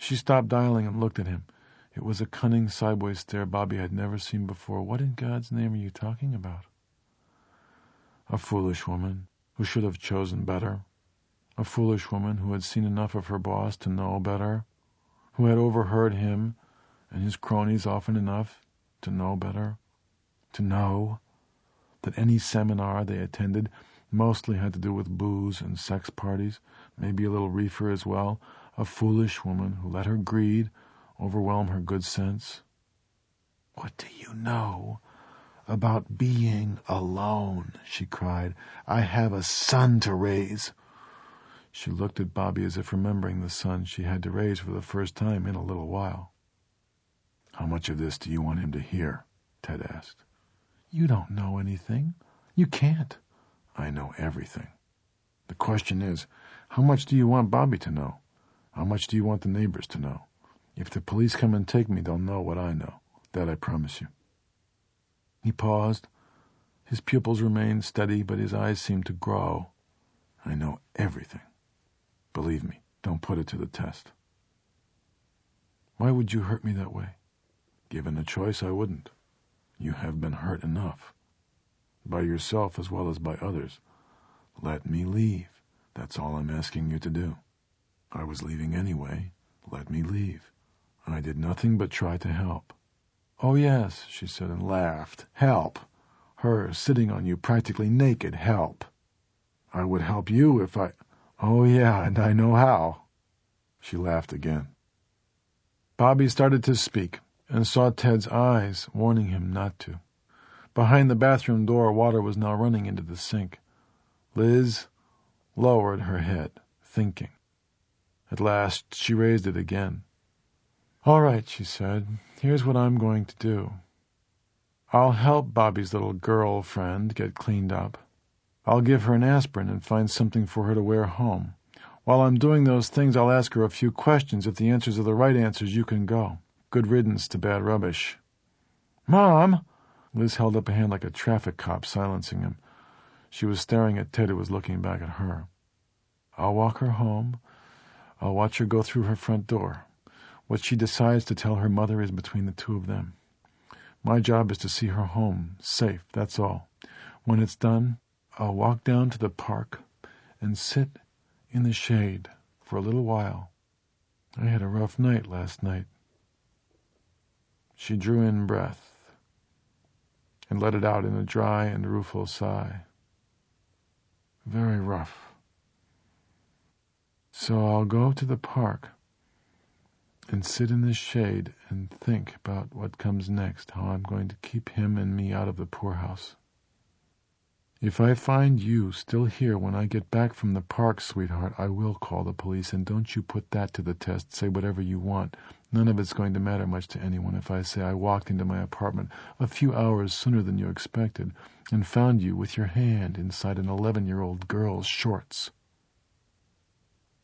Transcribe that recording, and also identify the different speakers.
Speaker 1: She stopped dialing and looked at him. It was a cunning sideways stare Bobby had never seen before. What in God's name are you talking about? A foolish woman who should have chosen better. A foolish woman who had seen enough of her boss to know better. Who had overheard him and his cronies often enough to know better. To know that any seminar they attended mostly had to do with booze and sex parties, maybe a little reefer as well. A foolish woman who let her greed overwhelm her good sense. "What do you know about being alone?" she cried. "I have a son to raise." She looked at Bobby as if remembering the son she had to raise for the first time in a little while. "How much of this do you want him to hear?" Ted asked. "You don't know anything. You can't." "I know everything. The question is, how much do you want Bobby to know? How much do you want the neighbors to know? If the police come and take me, they'll know what I know. That I promise you." He paused. His pupils remained steady, but his eyes seemed to grow. "I know everything. Believe me, don't put it to the test." "Why would you hurt me that way?" "Given a choice, I wouldn't. You have been hurt enough. By yourself as well as by others. Let me leave. That's all I'm asking you to do. I was leaving anyway. Let me leave. I did nothing but try to help." "Oh, yes," she said and laughed. "Help. Her sitting on you practically naked. Help. I would help you if I... Oh, yeah, and I know how." She laughed again. Bobby started to speak and saw Ted's eyes warning him not to. Behind the bathroom door, water was now running into the sink. Liz lowered her head, thinking. At last she raised it again. "All right," she said. "Here's what I'm going to do. I'll help Bobby's little girlfriend get cleaned up. I'll give her an aspirin and find something for her to wear home. While I'm doing those things, I'll ask her a few questions. If the answers are the right answers, you can go. Good riddance to bad rubbish." "Mom!" Liz held up a hand like a traffic cop, silencing him. She was staring at Ted, who was looking back at her. "I'll walk her home. I'll watch her go through her front door. What she decides to tell her mother is between the two of them. My job is to see her home, safe, that's all. When it's done, I'll walk down to the park and sit in the shade for a little while. I had a rough night last night." She drew in breath and let it out in a dry and rueful sigh. "Very rough. So I'll go to the park and sit in the shade and think about what comes next, how I'm going to keep him and me out of the poorhouse. If I find you still here when I get back from the park, sweetheart, I will call the police, and don't you put that to the test. Say whatever you want. None of it's going to matter much to anyone if I say I walked into my apartment a few hours sooner than you expected and found you with your hand inside an 11-year-old girl's shorts."